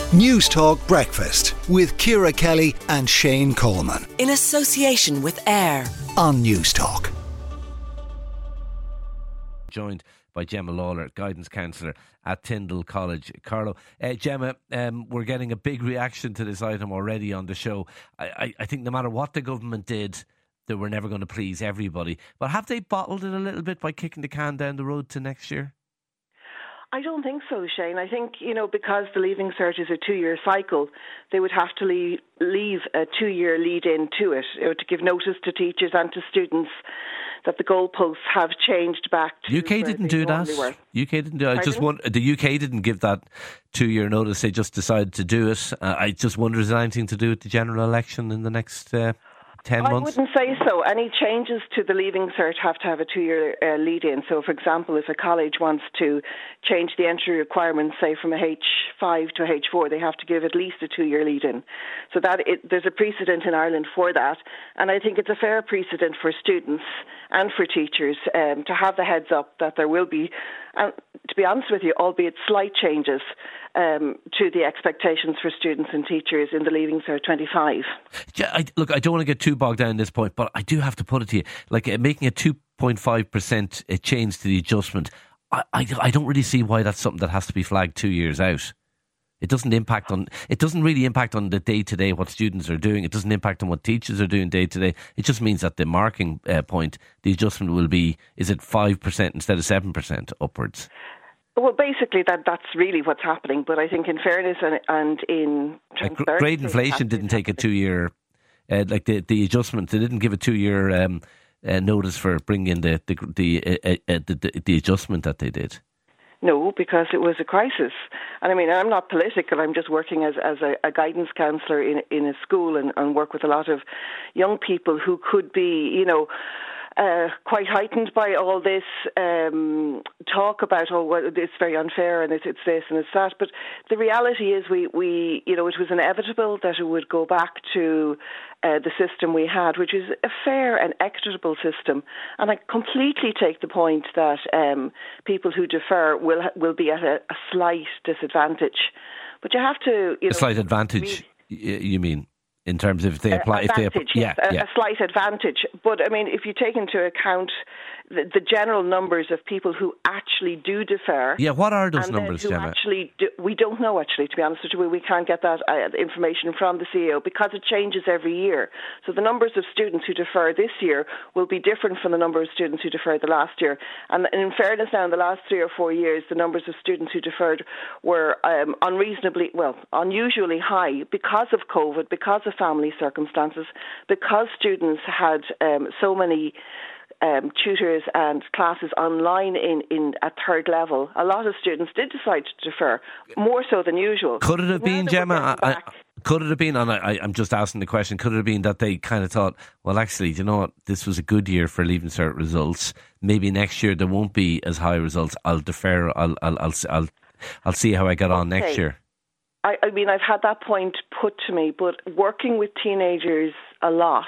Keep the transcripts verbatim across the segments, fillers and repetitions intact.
News Talk Breakfast with Ciara Kelly and Shane Coleman. In association with AIR on News Talk. Joined by Gemma Lawler, Guidance Counsellor at Tyndall College. Carlow, uh, Gemma, um, we're getting a big reaction to this item already on the show. I, I, I think no matter what the government did, they were never going to please everybody. But have they bottled it a little bit by kicking the can down the road to next year? I don't think so, Shane. I think, you know, because the Leaving Cert is a two-year cycle, they would have to leave, leave a two-year lead-in to it, you know, to give notice to teachers and to students that the goalposts have changed back to U K didn't do that. Were. U K didn't do it. I just want, the U K didn't give that two-year notice. They just decided to do it. Uh, I just wonder, is it anything to do with the general election in the next uh, ten I months? wouldn't say so. Any changes to the Leaving Cert have to have a two-year uh, lead-in. So, for example, if a college wants to change the entry requirements, say from a H five to a H four, they have to give at least a two-year lead-in. So that it, there's a precedent in Ireland for that. And I think it's a fair precedent for students and for teachers um, to have the heads up that there will be, and to be honest with you, albeit slight changes um, to the expectations for students and teachers in the Leaving Cert twenty-five. Yeah, I, look, I don't want to get too bogged down in this point, but I do have to put it to you, like uh, making a two point five percent change to the adjustment, I, I, I don't really see why that's something that has to be flagged two years out. It doesn't impact on, it doesn't really impact on the day-to-day what students are doing. It doesn't impact on what teachers are doing day-to-day. It just means that the marking uh, point, the adjustment will be, is it five percent instead of seven percent upwards? Well, basically, that that's really what's happening. But I think in fairness and, and in transparency... Uh, grade inflation didn't take a two-year, uh, like the, the adjustment, they didn't give a two-year um, uh, notice for bringing in the, the, the, uh, uh, the, the, the adjustment that they did. No, because it was a crisis. And I mean, I'm not political. I'm just working as, as a, a guidance counsellor in, in a school and, and work with a lot of young people who could be, you know, Uh, quite heightened by all this um, talk about, oh, well, it's very unfair and it's, it's this and it's that. But the reality is we, we, you know, it was inevitable that it would go back to uh, the system we had, which is a fair and equitable system. And I completely take the point that um, people who defer will will be at a, a slight disadvantage. But you have to, you know... A slight advantage, read, you mean? In terms of if they apply, uh, if they apply, yes, yeah, a, yeah. a slight advantage. But I mean, if you take into account the, the general numbers of people who actually do defer, yeah, what are those and numbers, who Gemma? Actually, do, we don't know. Actually, to be honest with you, we can't get that uh, information from the C A O because it changes every year. So the numbers of students who defer this year will be different from the number of students who deferred the last year. And in fairness, now in the last three or four years, the numbers of students who deferred were um, unreasonably, well, unusually high because of COVID, because of family circumstances, because students had um, so many um, tutors and classes online in, in at third level. A lot of students did decide to defer, more so than usual. Could it have been, Gemma? I, I, could it have been, and I, I'm just asking the question, could it have been that they kind of thought, well, actually, you know what, this was a good year for Leaving Cert results. Maybe next year there won't be as high results. I'll defer, I'll, I'll, I'll, I'll, I'll see how I get on okay. next year. I, I mean, I've had that point put to me, but working with teenagers a lot,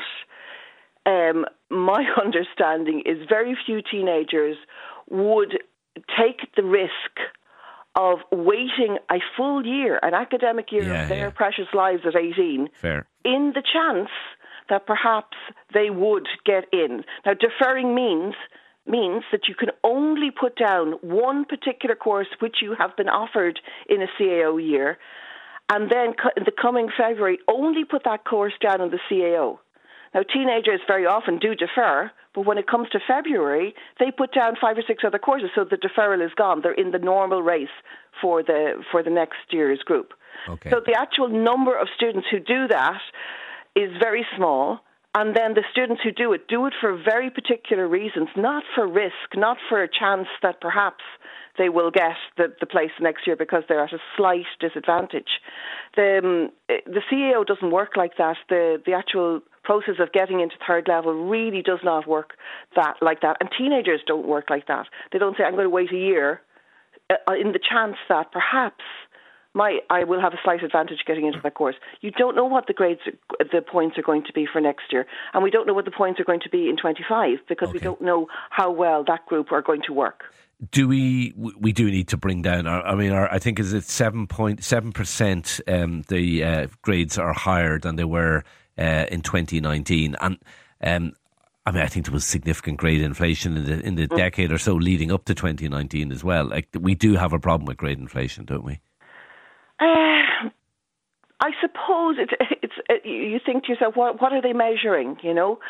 um, my understanding is very few teenagers would take the risk of waiting a full year, an academic year yeah, of their yeah. precious lives at eighteen, Fair. in the chance that perhaps they would get in. Now, deferring means... means that you can only put down one particular course which you have been offered in a C A O year, and then in the coming February only put that course down in the C A O. Now, teenagers very often do defer, but when it comes to February, they put down five or six other courses, so the deferral is gone. They're in the normal race for the for the next year's group. Okay. So the actual number of students who do that is very small. And then the students who do it, do it for very particular reasons, not for risk, not for a chance that perhaps they will get the, the place next year because they're at a slight disadvantage. The, um, the C A O doesn't work like that. The, the actual process of getting into third level really does not work that like that. And teenagers don't work like that. They don't say, I'm going to wait a year uh, in the chance that perhaps my I will have a slight advantage getting into that course. You don't know what the grades, the points are going to be for next year, and we don't know what the points are going to be in twenty-five because okay. we don't know how well that group are going to work. Do we? We do need to bring down. Our, I mean, our, I think is it seven point seven percent. Um, the uh, grades are higher than they were uh, in twenty nineteen, and um, I mean, I think there was significant grade inflation in the in the mm. decade or so leading up to twenty nineteen as well. Like we do have a problem with grade inflation, don't we? Uh, I suppose it's it's. It, you think to yourself, what what are they measuring? You know.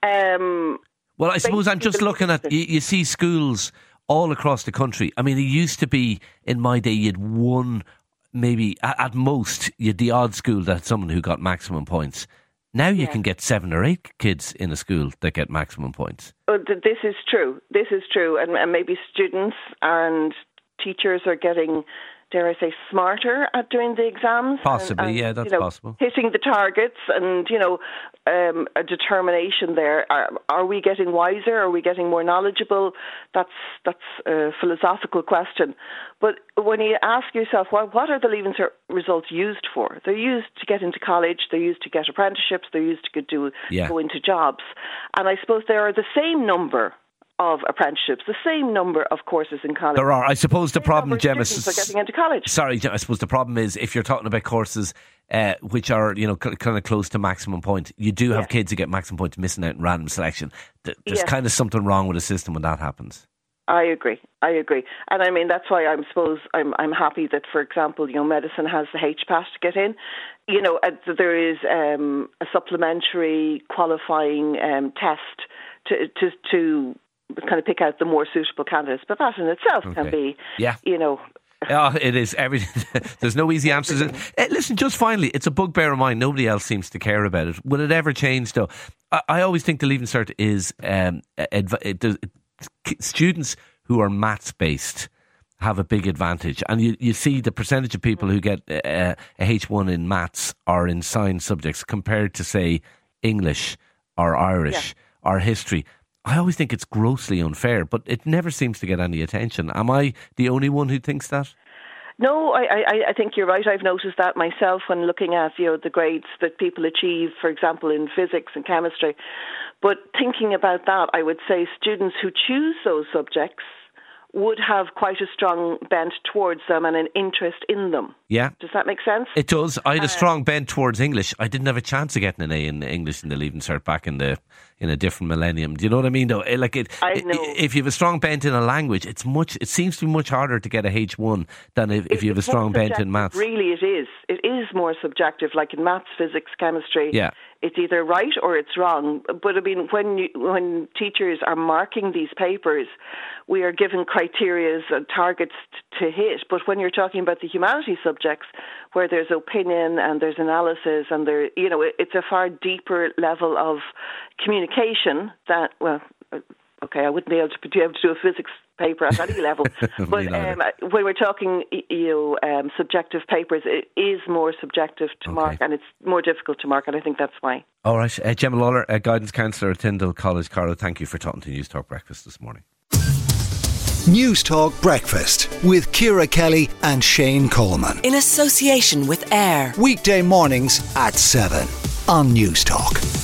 Um, well, I suppose I'm just looking at you, you see schools all across the country. I mean, it used to be in my day, you'd one, maybe at, at most, you'd the odd school that had someone who got maximum points. Now you yeah. can get seven or eight kids in a school that get maximum points. Oh, this is true. This is true, and, and maybe students and teachers are getting, dare I say, smarter at doing the exams. Possibly, and, and, yeah, that's you know, possible. Hitting the targets and, you know, um, a determination there. Are, are we getting wiser? Are we getting more knowledgeable? That's that's a philosophical question. But when you ask yourself, well, what are the Leaving Cert results used for? They're used to get into college, they're used to get apprenticeships, they're used to do, yeah. go into jobs. And I suppose there are the same number of apprenticeships, the same number of courses in college. There are. I suppose the, the problem, Gemma, is are getting into college. Sorry, I suppose the problem is if you're talking about courses uh, which are, you know, c- kind of close to maximum point, you do have yeah. kids who get maximum points missing out in random selection. There's yeah. kind of something wrong with the system when that happens. I agree. I agree, and I mean that's why I'm suppose I'm I'm happy that, for example, you know, medicine has the H P A S to get in. You know, uh, there is um, a supplementary qualifying um, test to to to. kind of pick out the more suitable candidates, but that in itself okay. can be, yeah. you know. Oh, it is. Everything. There's no easy answers. Uh, listen, just finally, it's a bugbear of mine. Nobody else seems to care about it. Will it ever change, though? I, I always think the Leaving Cert is um, adv- it does, it, students who are maths based have a big advantage, and you, you see the percentage of people who get uh, a H one in maths or in science subjects compared to, say, English or Irish yeah. or history. I always think it's grossly unfair, but it never seems to get any attention. Am I the only one who thinks that? No, I, I, I think you're right. I've noticed that myself when looking at, you know, the grades that people achieve, for example, in physics and chemistry. But thinking about that, I would say students who choose those subjects would have quite a strong bent towards them and an interest in them. Yeah. Does that make sense? It does. I had a strong bent towards English. I didn't have a chance of getting an A in English in the Leaving Cert back in the in a different millennium. Do you know what I mean? Though, like it, I know. If you have a strong bent in a language, it's much. It seems to be much harder to get a H one than if, if you have a strong bent in maths. Really, it is. It is more subjective. Like in maths, physics, chemistry. Yeah. It's either right or it's wrong. But I mean, when you, when teachers are marking these papers, we are given criteria and targets t- to hit. But when you're talking about the humanities subjects, where there's opinion and there's analysis and there, you know, it, it's a far deeper level of communication that, well, okay, I wouldn't be able to be able to do a physics paper at any level. But um, when we're talking, you know, um, subjective papers, it is more subjective to okay. mark, and it's more difficult to mark, and I think that's why. All right, uh, Gemma Lawler, uh, guidance counsellor at Tyndall College, Carlow, thank you for talking to News Talk Breakfast this morning. News Talk Breakfast with Ciara Kelly and Shane Coleman. In association with AIR. Weekday mornings at seven on News Talk.